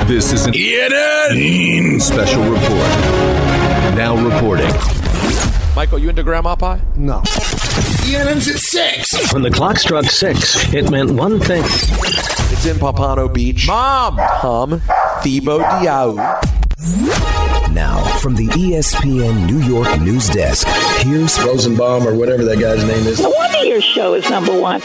This is an ENN special report. Now reporting. Michael, you into grandma pie? No. ENN's at 6. When the clock struck 6, it meant one thing. It's in Pompano Beach. Mom! Tom Thibault Diaw. Now, from the ESPN New York news desk, here's Rosenbaum or whatever that guy's name is. No wonder your show is number one.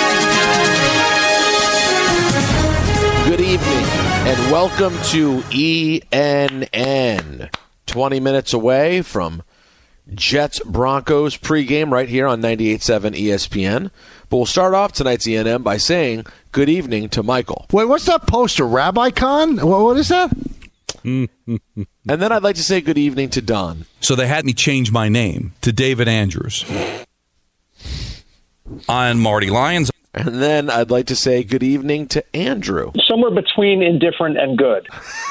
Good evening, and welcome to ENN. 20 minutes away from Jets-Broncos pregame right here on 98.7 ESPN. But we'll start off tonight's ENN by saying good evening to Michael. Wait, what's that poster? Rabbi Con? What is that? And then I'd like to say good evening to Don. So they had me change my name to David Andrews. I'm Marty Lyons. And then I'd like to say good evening to Andrew. Somewhere between indifferent and good.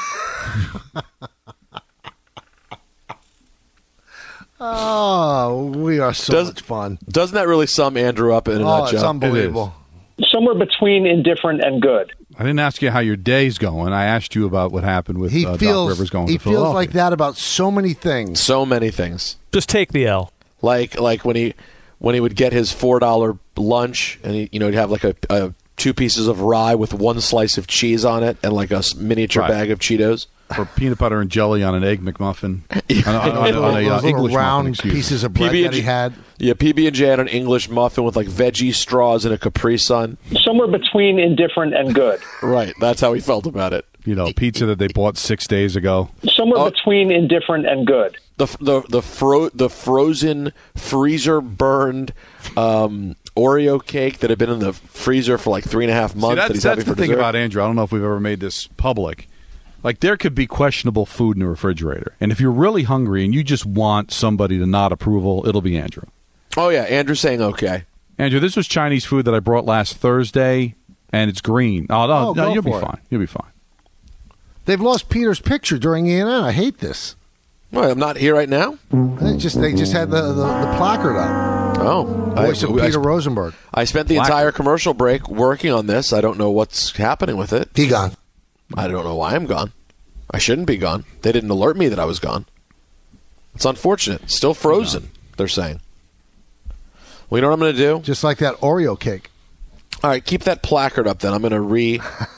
Oh, we are so much fun. Doesn't that really sum Andrew up in a nutshell? It's unbelievable. Somewhere between indifferent and good. I didn't ask you how your day's going. I asked you about what happened with Doc Rivers going to Philadelphia. He feels like that about so many things. So many things. Just take the L. Like when he would get his $4 lunch and he'd have like a 2 pieces of rye with 1 slice of cheese on it and like a miniature bag of Cheetos. Or peanut butter and jelly on an Egg McMuffin. on Those English round muffin, pieces of bread that he had. Yeah, PB&J had an English muffin with like veggie straws and a Capri Sun. Somewhere between indifferent and good. Right, that's how he felt about it. Pizza that they bought 6 days ago. Somewhere between indifferent and good. The frozen, freezer burned Oreo cake that had been in the freezer for like 3.5 months. That's having the for thing dessert. about Andrew. I don't know if we've ever made this public. Like, there could be questionable food in the refrigerator. And if you're really hungry and you just want somebody to nod approval, it'll be Andrew. Oh, yeah. Andrew's saying okay. Andrew, this was Chinese food that I brought last Thursday, and it's green. No, you'll be fine. You'll be fine. They've lost Peter's picture during ENN. I hate this. Well, I'm not here right now. They just had the placard up. Oh. Voice of Peter Rosenberg. I spent the entire commercial break working on this. I don't know what's happening with it. He gone. I don't know why I'm gone. I shouldn't be gone. They didn't alert me that I was gone. It's unfortunate. Still frozen, they're saying. Well, you know what I'm going to do? Just like that Oreo cake. All right, keep that placard up then. I'm going to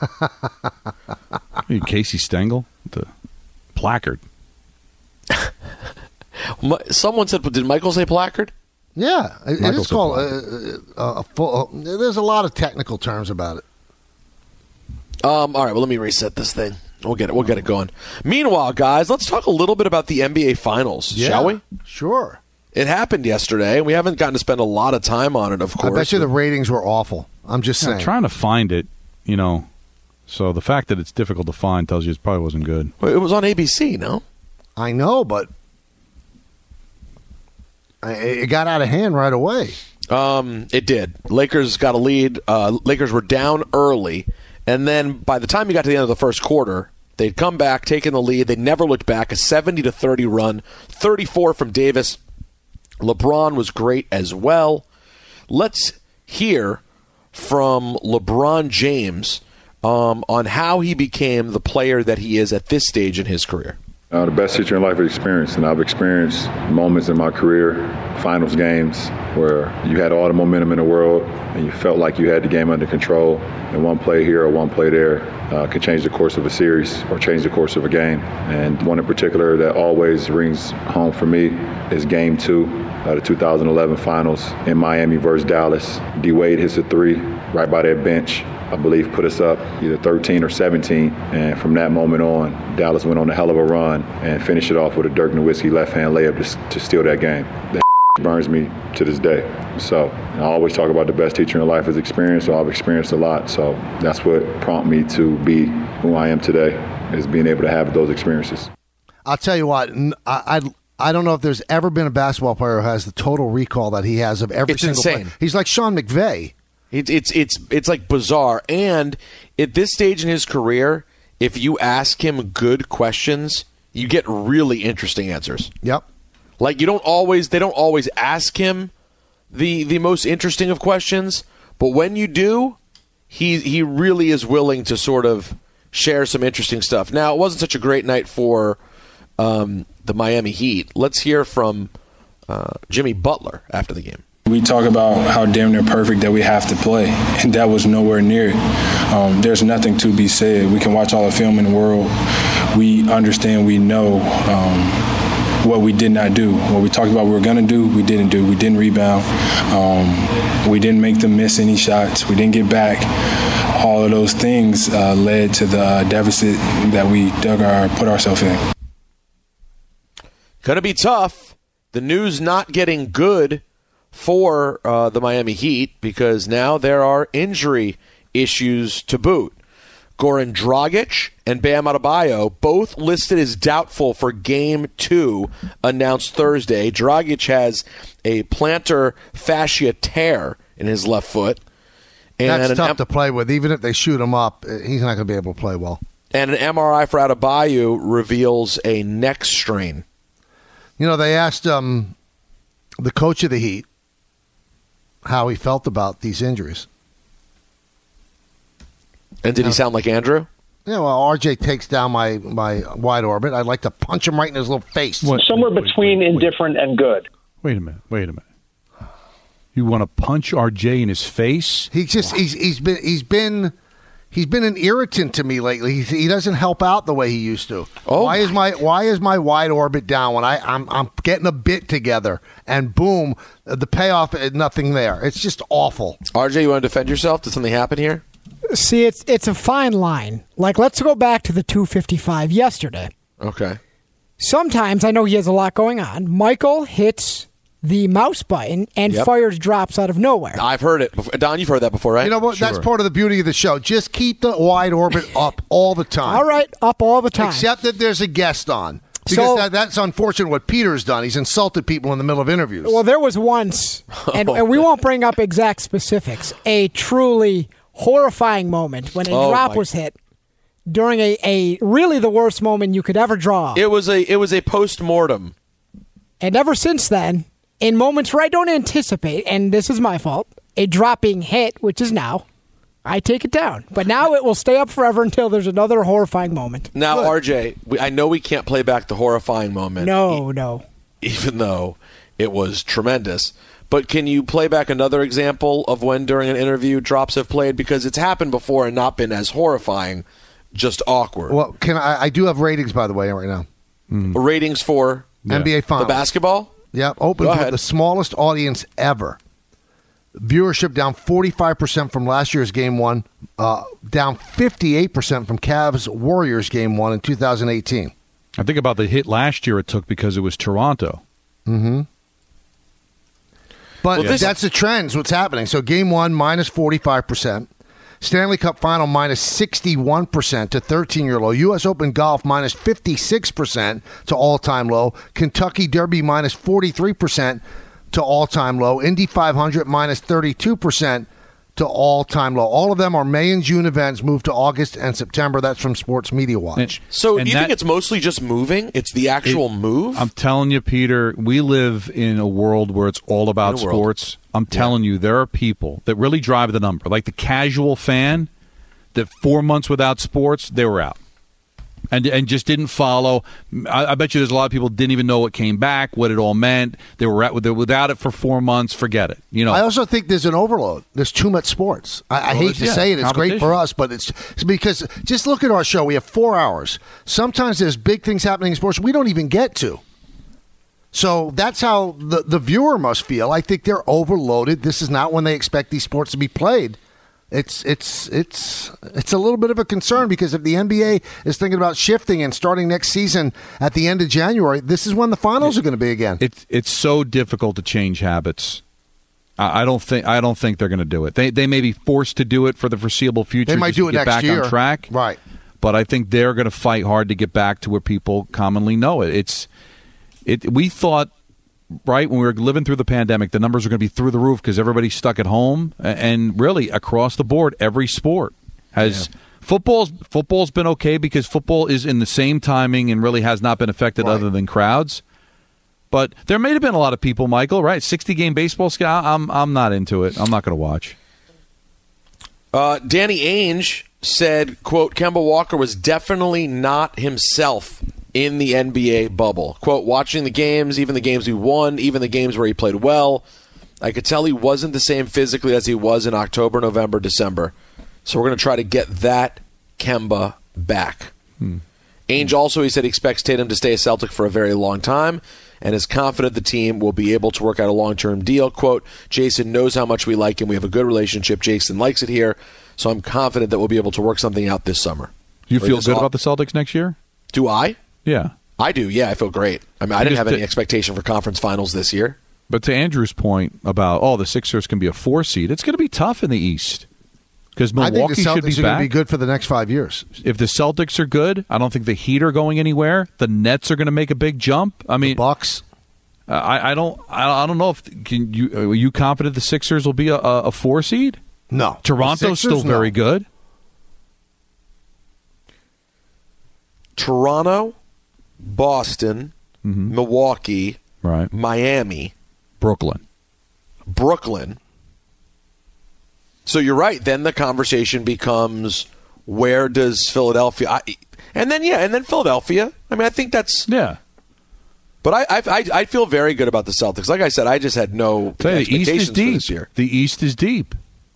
Casey Stengel? The placard. Someone said, did Michael say placard? Yeah. It is called a full. There's a lot of technical terms about it. All right, well, let me reset this thing. We'll get it going. Meanwhile, guys, let's talk a little bit about the NBA Finals, shall we? Sure. It happened yesterday, and we haven't gotten to spend a lot of time on it, of course. I bet you the ratings were awful. I'm just saying. Trying to find it, so the fact that it's difficult to find tells you it probably wasn't good. Well, it was on ABC, no? I know, but it got out of hand right away. It did. Lakers got a lead. Lakers were down early. And then by the time you got to the end of the first quarter, they'd come back, taken the lead. They never looked back. A 70-30 run, 34 from Davis. LeBron was great as well. Let's hear from LeBron James on how he became the player that he is at this stage in his career. The best teacher in life is experience, and I've experienced moments in my career, finals games, where you had all the momentum in the world and you felt like you had the game under control, and one play here or one play there could change the course of a series or change the course of a game. And one in particular that always rings home for me is Game 2 of the 2011 Finals in Miami versus Dallas. D. Wade hits a 3 right by that bench. I believe put us up either 13 or 17, and from that moment on, Dallas went on a hell of a run and finished it off with a Dirk Nowitzki left-hand layup to steal that game. That burns me to this day. So I always talk about the best teacher in life is experience, so I've experienced a lot. So that's what prompted me to be who I am today, is being able to have those experiences. I'll tell you what, I don't know if there's ever been a basketball player who has the total recall that he has of every single insane. play. He's like Sean McVay. It's like bizarre. And at this stage in his career, if you ask him good questions, you get really interesting answers. Yep. Like they don't always ask him the most interesting of questions, but when you do, he really is willing to sort of share some interesting stuff. Now, it wasn't such a great night for the Miami Heat. Let's hear from Jimmy Butler after the game. We talk about how damn near perfect that we have to play, and that was nowhere near it. There's nothing to be said. We can watch all the film in the world. We understand, we know what we did not do. What we talked about we were going to do, we didn't do. We didn't rebound. We didn't make them miss any shots. We didn't get back. All of those things led to the deficit that we put ourselves in. Going to be tough. The news not getting good for the Miami Heat because now there are injury issues to boot. Goran Dragic and Bam Adebayo both listed as doubtful for Game 2 announced Thursday. Dragic has a plantar fascia tear in his left foot. And that's tough to play with. Even if they shoot him up, he's not going to be able to play well. And an MRI for Adebayo reveals a neck strain. You know, they asked the coach of the Heat how he felt about these injuries. And did he sound like Andrew? Yeah, well, RJ takes down my wide orbit. I'd like to punch him right in his little face. Somewhere between indifferent and good. Wait a minute. You want to punch RJ in his face? He's been an irritant to me lately. He doesn't help out the way he used to. Oh, why is my wide orbit down when I'm getting a bit together and boom, the payoff nothing there. It's just awful. RJ, you want to defend yourself? Did something happen here? See, it's a fine line. Like, let's go back to the 255 yesterday. Okay. Sometimes, I know he has a lot going on, Michael hits the mouse button and fires drops out of nowhere. I've heard it before. Don, you've heard that before, right? You know what? Sure. That's part of the beauty of the show. Just keep the wide orbit up all the time. All right, up all the time. Except that there's a guest on. Because that's unfortunate what Peter's done. He's insulted people in the middle of interviews. Well, there was once, and we won't bring up exact specifics, a truly horrifying moment when a drop was hit during a really the worst moment you could ever draw. It was a post-mortem. And ever since then, in moments where I don't anticipate, and this is my fault, a drop being hit, which is now, I take it down. But now it will stay up forever until there's another horrifying moment. Now, RJ, I know we can't play back the horrifying moment. No. Even though it was tremendous. But can you play back another example of when during an interview drops have played? Because it's happened before and not been as horrifying, just awkward. Well, I do have ratings, by the way, right now. Ratings for NBA Finals. The basketball? Yep, open with the smallest audience ever. Viewership down 45% from last year's Game 1, down 58% from Cavs Warriors Game 1 in 2018. I think about the hit last year it took because it was Toronto. Mm-hmm. But that's the trends, what's happening. So Game 1, minus 45%. Stanley Cup Final, minus 61% to 13-year low. U.S. Open Golf, minus 56% to all-time low. Kentucky Derby, minus 43% to all-time low. Indy 500, minus 32% to all-time low. All of them are May and June events, moved to August and September. That's from Sports Media Watch. So do you think it's mostly just moving? It's the actual move? I'm telling you, Peter, we live in a world where it's all about sports. I'm telling you, there are people that really drive the number. Like the casual fan that 4 months without sports, they were out. And just didn't follow. I bet you there's a lot of people didn't even know what came back, what it all meant. They were without it for 4 months. Forget it. You know. I also think there's an overload. There's too much sports. I hate to say it. It's great for us, but it's because just look at our show. We have 4 hours. Sometimes there's big things happening in sports we don't even get to. So that's how the viewer must feel. I think they're overloaded. This is not when they expect these sports to be played. It's a little bit of a concern because if the NBA is thinking about shifting and starting next season at the end of January, this is when the finals are going to be again. It's so difficult to change habits. I don't think they're going to do it. They may be forced to do it for the foreseeable future. They might do it get next back year. On track, right? But I think they're going to fight hard to get back to where people commonly know it. We thought. Right, when we were living through the pandemic, the numbers are going to be through the roof because everybody's stuck at home. And really, across the board, every sport has football's been okay because football is in the same timing and really has not been affected other than crowds. But there may have been a lot of people, Michael, right? 60-game baseball scout. I'm not into it. I'm not going to watch. Danny Ainge said, quote, Kemba Walker was definitely not himself in the NBA bubble. Quote, watching the games, even the games we won, even the games where he played well, I could tell he wasn't the same physically as he was in October, November, December. So we're going to try to get that Kemba back. Ainge also, he said he expects Tatum to stay a Celtic for a very long time and is confident the team will be able to work out a long-term deal. Quote, Jason knows how much we like him. We have a good relationship. Jason likes it here. So I'm confident that we'll be able to work something out this summer. You feel good about the Celtics next year? Do I? Yeah. I do. Yeah, I feel great. I mean, I didn't have any expectation for conference finals this year. But to Andrew's point about, the Sixers can be a 4 seed, it's going to be tough in the East. Because Milwaukee should be back. are going to be good for the next 5 years. If the Celtics are good, I don't think the Heat are going anywhere. The Nets are going to make a big jump. I mean, the Bucks. I don't know if are you confident the Sixers will be a 4 seed? No. Toronto's still very good. Toronto, Boston, Milwaukee, right, Miami, Brooklyn. So you're right. Then the conversation becomes, where does Philadelphia? And then Philadelphia. I mean, I think that's But I feel very good about the Celtics. Like I said, I just had no expectations for this year. The East is deep.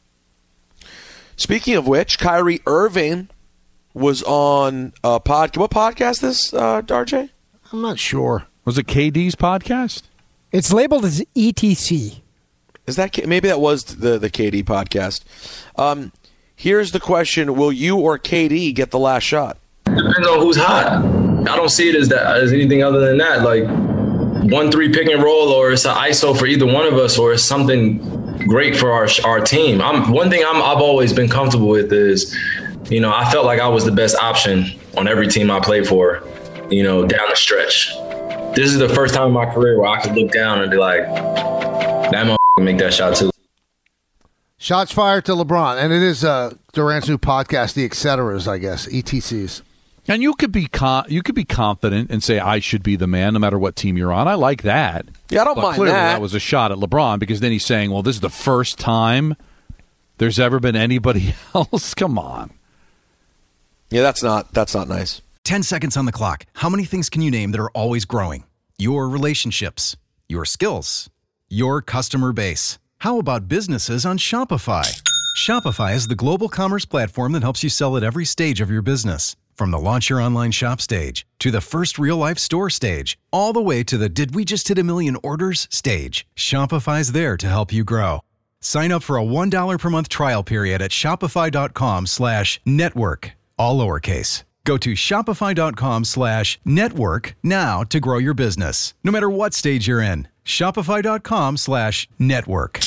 Speaking of which, Kyrie Irving was on a podcast. What podcast is this, RJ? I'm not sure. Was it KD's podcast? It's labeled as ETC. Is that maybe that was the KD podcast? Here's the question: will you or KD get the last shot? Depends on who's hot. I don't see it as anything other than that. Like 1-3 pick and roll, or it's an ISO for either one of us, or it's something great for our team. One thing I've always been comfortable with is, I felt like I was the best option on every team I played for, down the stretch. This is the first time in my career where I could look down and be like, that motherfucker can make that shot too. Shots fired to LeBron. And it is Durant's new podcast, The Etceteras, I guess, ETCs. And you could be confident and say, I should be the man no matter what team you're on. I like that. Yeah, I don't mind clearly that. That was a shot at LeBron, because then he's saying, well, this is the first time there's ever been anybody else. Come on. Yeah, that's not nice. 10 seconds on the clock. How many things can you name that are always growing? Your relationships, your skills, your customer base. How about businesses on Shopify? Shopify is the global commerce platform that helps you sell at every stage of your business. From the launch your online shop stage, to the first real-life store stage, all the way to the did we just hit a million orders stage. Shopify's there to help you grow. Sign up for a $1 per month trial period at shopify.com/network, all lowercase. Go to shopify.com/network now to grow your business, no matter what stage you're in. Shopify.com/network.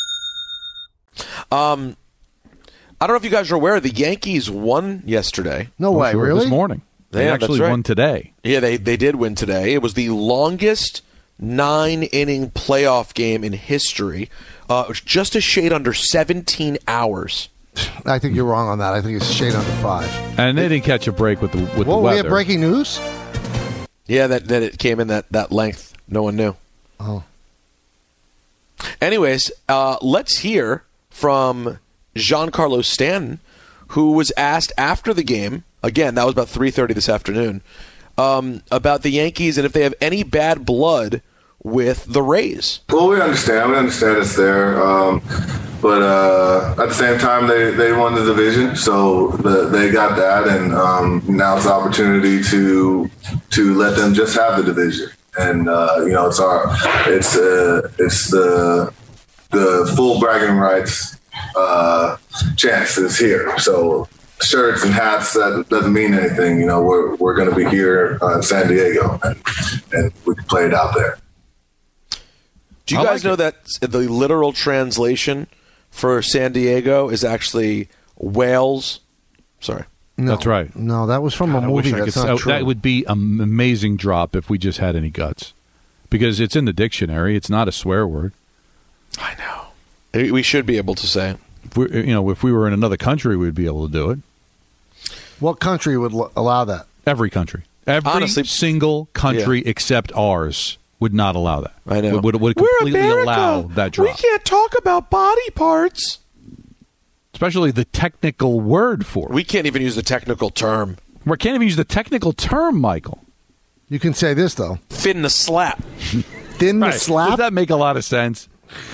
I don't know if you guys are aware, the Yankees won yesterday. No way, really? This morning. They actually won today. Yeah, they did win today. It was the longest 9-inning playoff game in history. It was just a shade under 17 hours. I think you're wrong on that. I think it's a shade under 5. And they didn't catch a break with the weather. We have breaking news? Yeah, that it came in that length. No one knew. Oh. Anyways, let's hear from Giancarlo Stanton, who was asked after the game, again, that was about 3:30 this afternoon, about the Yankees and if they have any bad blood with the Rays. Well, we understand. We understand it's there. But at the same time, they won the division, so they got that, and now it's the opportunity to let them just have the division. And it's the full bragging rights chance is here. So shirts and hats, that doesn't mean anything. We're going to be here in San Diego, and we can play it out there. Do you guys know that the literal translation for San Diego is actually Wales? Sorry. No, that's right. No, that was from a movie. That's not true. That would be an amazing drop if we just had any guts, because it's in the dictionary. It's not a swear word. I know. We should be able to say it. If we were in another country, we'd be able to do it. What country would allow that? Every country. Every single country except ours would not allow that. I know. Would completely allow that drop. We can't talk about body parts. especially the technical word for it. We can't even use the technical term. We can't even use the technical term, Michael. You can say this, though. Thin the slap. Thin the slap? Does that make a lot of sense?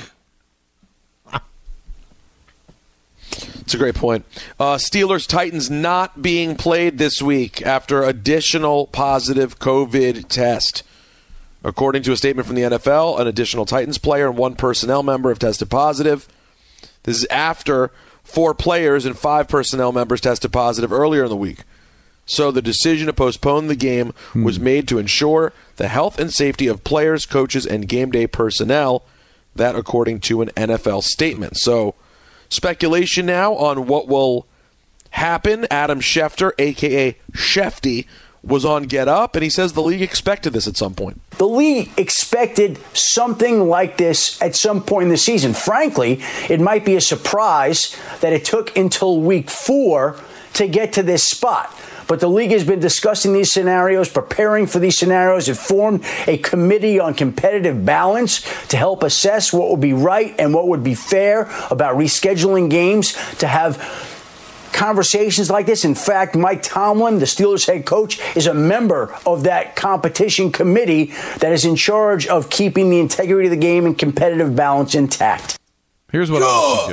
It's a great point. Steelers-Titans not being played this week after additional positive COVID test. According to a statement from the NFL, an additional Titans player and 1 personnel member have tested positive. This is after 4 players and 5 personnel members tested positive earlier in the week. So the decision to postpone the game was made to ensure the health and safety of players, coaches, and game day personnel. That according to an NFL statement. So speculation now on what will happen. Adam Schefter, a.k.a. Shefty, was on Get Up, and he says the league expected this at some point. The league expected something like this at some point in the season. Frankly, it might be a surprise that it took until week 4 to get to this spot. But the league has been discussing these scenarios, preparing for these scenarios. It formed a committee on competitive balance to help assess what would be right and what would be fair about rescheduling games, to have conversations like this. In fact, Mike Tomlin, the Steelers head coach, is a member of that competition committee that is in charge of keeping the integrity of the game and competitive balance intact. Here's what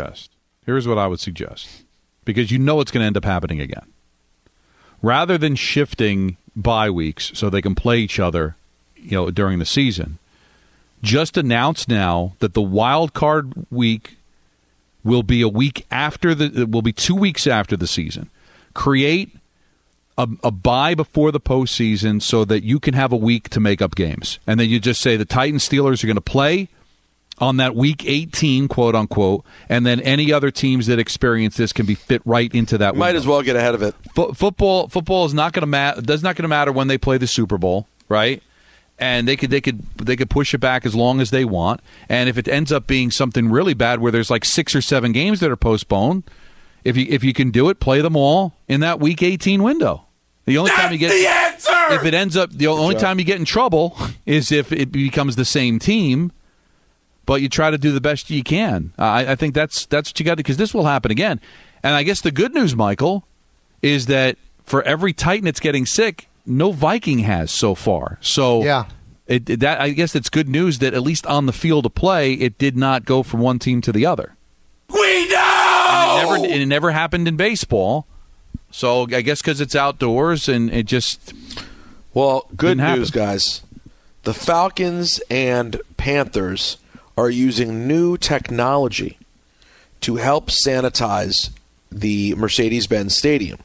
I would suggest. Because you know it's going to end up happening again. Rather than shifting bye weeks so they can play each other, during the season, just announce now that the wild card week will be a week after will be 2 weeks after the season. Create a bye before the postseason so that you can have a week to make up games. And then you just say the Titans Steelers are going to play on that week 18, quote unquote, and then any other teams that experience this can be fit right into that. Might as well get ahead of it. Football is not going to does not going to matter when they play the Super Bowl, right? And they could push it back as long as they want. And if it ends up being something really bad where there's like 6 or 7 games that are postponed, if you can do it, play them all in that week 18 window. The only time you get the answer. If it ends up the only time you get in trouble is if it becomes the same team. But you try to do the best you can. I think that's what you got to, because this will happen again. And I guess the good news, Michael, is that for every Titan that's getting sick, no Viking has so far. So yeah, I guess it's good news that at least on the field of play, it did not go from one team to the other. We know! And it never happened in baseball. So I guess because it's outdoors and it just good news, guys. The Falcons and Panthers are using new technology to help sanitize the Mercedes-Benz Stadium.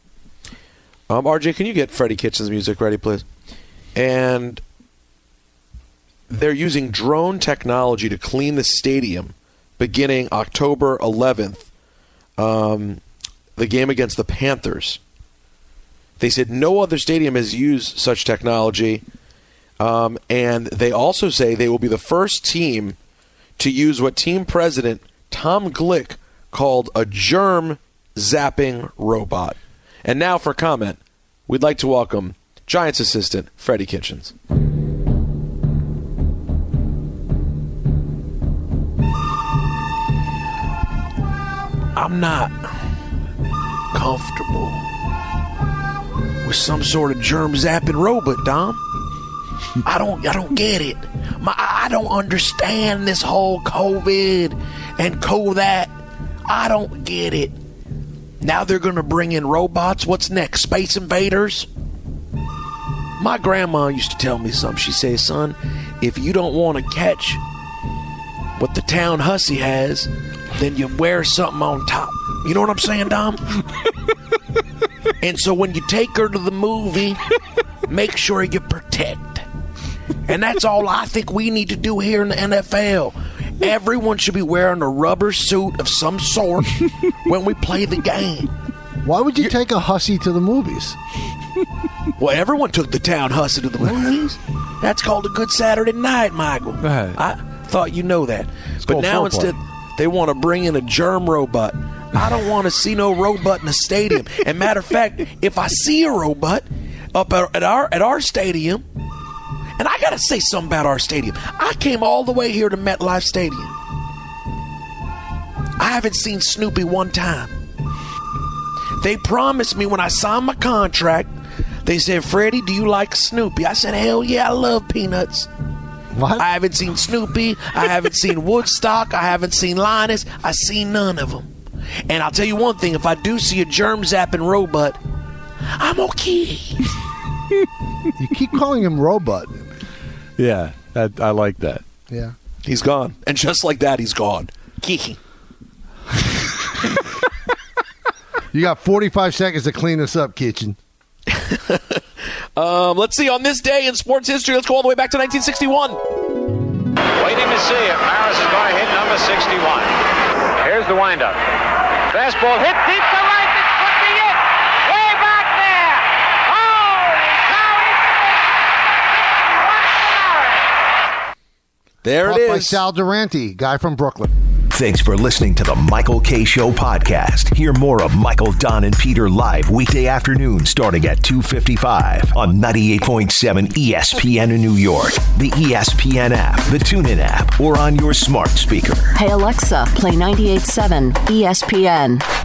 RJ, can you get Freddie Kitchens' music ready, please? And they're using drone technology to clean the stadium beginning October 11th, the game against the Panthers. They said no other stadium has used such technology. And they also say they will be the first team to use what team president Tom Glick called a germ zapping robot. And now for comment, we'd like to welcome Giants assistant Freddie Kitchens. I'm not comfortable with some sort of germ zapping robot, Dom. I don't get it. I don't understand this whole COVID and that. I don't get it. Now they're going to bring in robots. What's next? Space invaders? My grandma used to tell me something. She says, son, if you don't want to catch what the town hussy has, then you wear something on top. You know what I'm saying, Dom? And so when you take her to the movie, make sure you protect. And that's all I think we need to do here in the NFL. Everyone should be wearing a rubber suit of some sort when we play the game. Why would you take a hussy to the movies? Well, everyone took the town hussy to the movies. That's called a good Saturday night, Michael. Right. I thought you know that. But now instead, they want to bring in a germ robot. I don't want to see no robot in a stadium. And matter of fact, if I see a robot up at our stadium, and I got to say something about our stadium. I came all the way here to MetLife Stadium. I haven't seen Snoopy one time. They promised me when I signed my contract, they said, Freddie, do you like Snoopy? I said, hell yeah, I love Peanuts. What? I haven't seen Snoopy. I haven't seen Woodstock. I haven't seen Linus. I've seen none of them. And I'll tell you one thing, if I do see a germ-zapping robot, I'm okay. You keep calling him Robot. Yeah, I like that. Yeah. He's gone. And just like that, he's gone. Kiki. You got 45 seconds to clean this up, Kitchen. Let's see. On this day in sports history, let's go all the way back to 1961. Waiting to see if Maris is going to hit number 61. Here's the windup. Fastball hit deep to right. This could be it. Way back there. Holy cow. There Caught it by is. Sal Durante, guy from Brooklyn. Thanks for listening to the Michael K. Show podcast. Hear more of Michael, Don, and Peter live weekday afternoon starting at 2:55 on 98.7 ESPN in New York, the ESPN app, the TuneIn app, or on your smart speaker. Hey Alexa, play 98.7 ESPN.